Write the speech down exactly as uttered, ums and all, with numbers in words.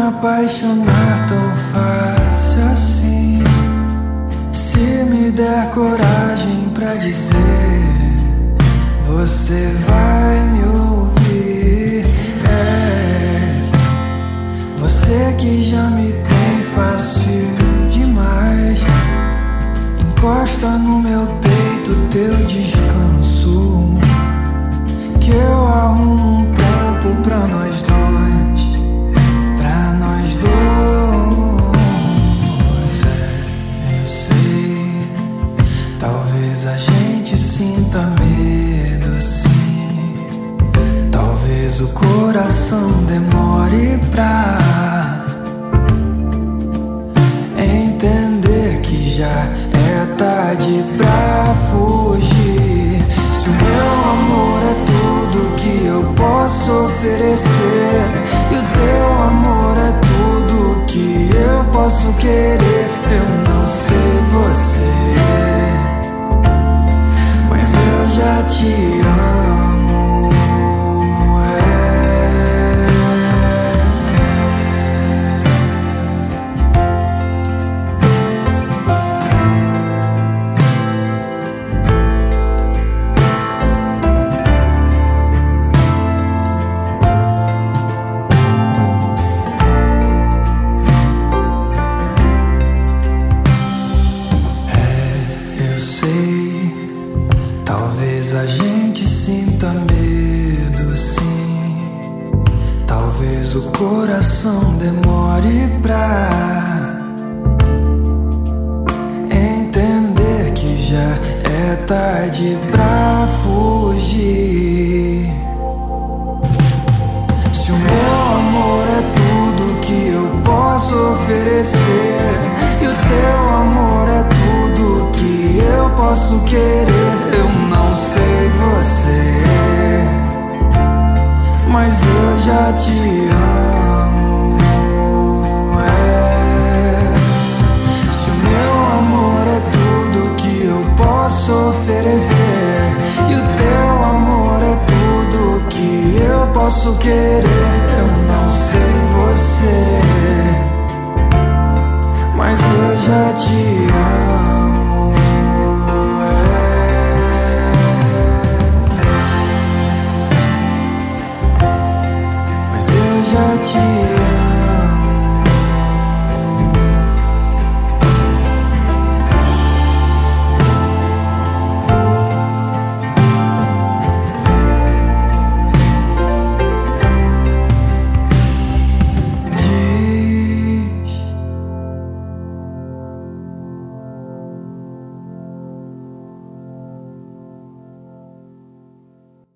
apaixonar tão fácil assim. Se me der coragem pra dizer, você vai me ouvir. É você que já me tem fácil demais. Encosta no meu peito teu descanso, que eu arrumo um tempo pra nós dois, pra nós dois. É, eu sei, talvez a gente sinta medo, sim. Talvez o coração demore pra entender que já é tarde pra fugir. Se o meu amor é tudo que eu posso oferecer, e o teu amor é tudo que eu posso querer, eu não sei você, mas eu já te amo. O coração demore pra entender que já é tarde pra fugir. Se o meu amor é tudo que eu posso oferecer, e o teu amor é tudo que eu posso querer,